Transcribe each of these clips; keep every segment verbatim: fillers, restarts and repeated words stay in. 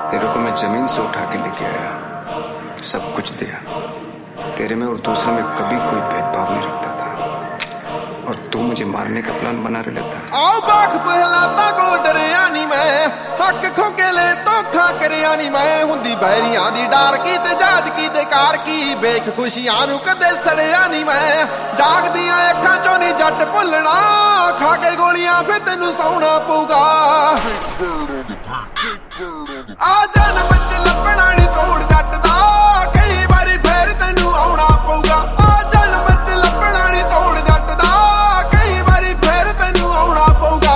तेरे को मैं जमीन से उठा के लेके आया, सब कुछ दिया। तेरे में और दूसरे में कभी कोई भेदभाव नहीं रखता था, और तू मुझे मारने का प्लान बना रहे लेता। आओ बाख पहलाता को डरिया नी मैं, हक खोके ले तो खा करिया नी मैं। हुंदी बैरियां दी डार की ते जाज की ते कार की, वेख खुशियां नू कदे सड़िया नी मैं। जागदियां अखां चों नी जट भुलना, खा के गोलियां फिर तेनू सौना पऊगा। आ जन्म च लभना नी तोड़ जट दा, कई बारी फिर तेनू आउणा पऊगा। आ जन्म च लभना नी तोड़ जट दा, कई बारी फिर तेनू आउणा पऊगा।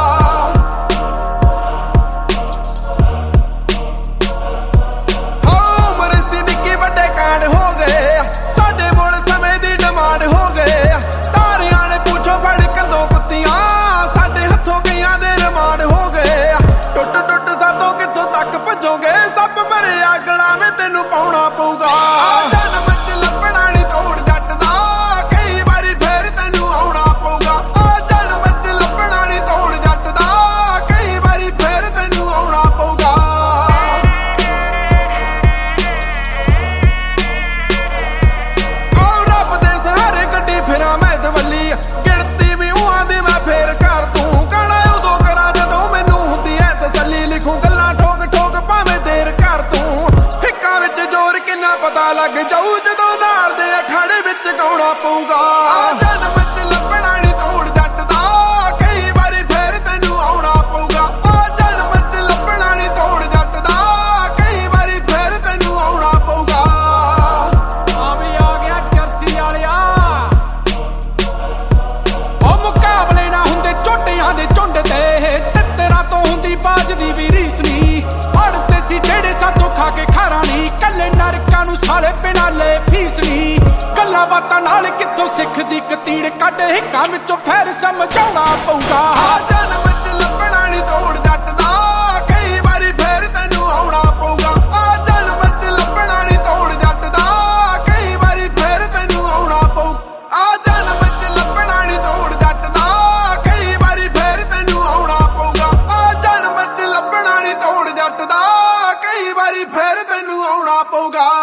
हाँ उमर सी निक्की वड्डे कांड हो गए, साडे मुल समय दी डिमांड हो गए। तारियां ने पूछो फड़ कंदों कुत्तियां, साडे हत्थों गईयां दे रिमांड हो गए। टुट टुट सातों कित्थों तक भजोगे, सब मरे अगला में तेनू पाउणा पऊगा। जन्म च लभना नी तोड़ जट दा, कई बारी फिर तेनू आउणा पऊगा। जन्म च लभना नी तोड़ जट दा, कई बारी फिर तेनू आउणा पऊगा। आओ रब दे सहारे गड्डी फिरां मैं दवल्ली, गिणती भी उहां दी मैं फेर कर तूं। गाना उदों करा जदों मैनू हुंदी ऐ तसल्ली, लिखूं गल्लां ठोक ठोक भावें देर कर तूं। हिक्कां विच जोर किन्ना पता लग जाऊ, जदों नाल दे अखाड़े विच गाउणा पऊगा। जन्म च लभना नी तोड़ जट दा, कई बारी फिर तेनू आउणा पऊगा। जन्म च लभना नी तोड़ जट दा, कई बारी फिर तेनू आउणा पऊगा। आ भी आ गया जर्सी वालिया, ओ मुकाबले ना हुंदे ਝੋਟਿਆਂ ਦੇ ਝੁੰਡ ते, ते तेरा तो हुंदी बाज दी भी रीस नी। अड़ते सी जेड़े सातों खा के खारा नी, कल्ले नरकां नू साले बिना ले फीस नी। गल्लां बातां नाल कित्थों सिख दी कतीड़ कढ, हिक्कां विचों फिर समझाउणा पऊगा। जन्म च लभना नी तोड़ जट दा, कई बारी फिर तेनू आउणा पऊगा। जन्म च लभना नी तोड़ जट दा, कई बारी फिर तेनू आउणा पऊगा। जन्म च लभना नी तोड़ जट दा, कई बारी फिर तेनू आउणा पऊगा। जन्म च लभना नी तोड़ जट दा, कई बारी फिर तेनू आउणा पऊगा।